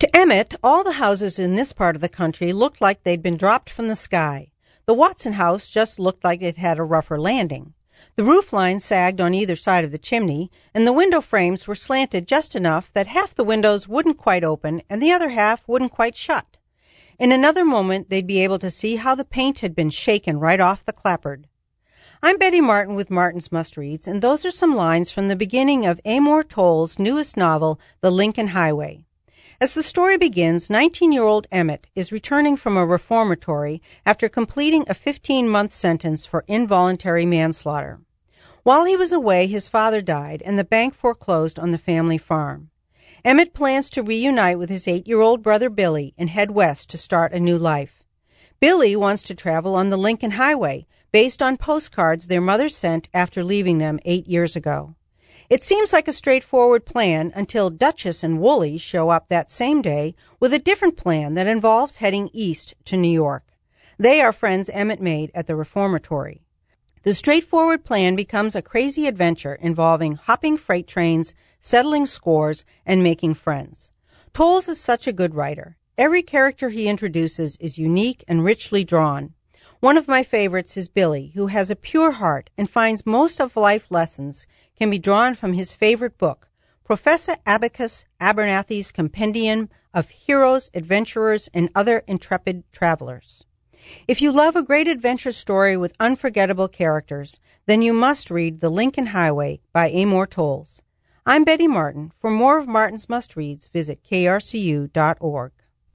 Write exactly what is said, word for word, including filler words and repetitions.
To Emmett, all the houses in this part of the country looked like they'd been dropped from the sky. The Watson house just looked like it had a rougher landing. The roof line sagged on either side of the chimney, and the window frames were slanted just enough that half the windows wouldn't quite open and the other half wouldn't quite shut. In another moment, they'd be able to see how the paint had been shaken right off the clapboard. I'm Betty Martin with Martin's Must-Reads, and those are some lines from the beginning of Amor Towles' newest novel, The Lincoln Highway. As the story begins, nineteen-year-old Emmett is returning from a reformatory after completing a fifteen-month sentence for involuntary manslaughter. While he was away, his father died, and the bank foreclosed on the family farm. Emmett plans to reunite with his eight-year-old brother Billy and head west to start a new life. Billy wants to travel on the Lincoln Highway, based on postcards their mother sent after leaving them eight years ago. It seems like a straightforward plan until Duchess and Wooly show up that same day with a different plan that involves heading east to New York. They are friends Emmett made at the reformatory. The straightforward plan becomes a crazy adventure involving hopping freight trains, settling scores, and making friends. Towles is such a good writer. Every character he introduces is unique and richly drawn. One of my favorites is Billy, who has a pure heart and finds most of life lessons can be drawn from his favorite book, Professor Abacus Abernathy's Compendium of Heroes, Adventurers, and Other Intrepid Travelers. If you love a great adventure story with unforgettable characters, then you must read The Lincoln Highway by Amor Towles. I'm Betty Martin. For more of Martin's Must-Reads, visit K R C U dot org.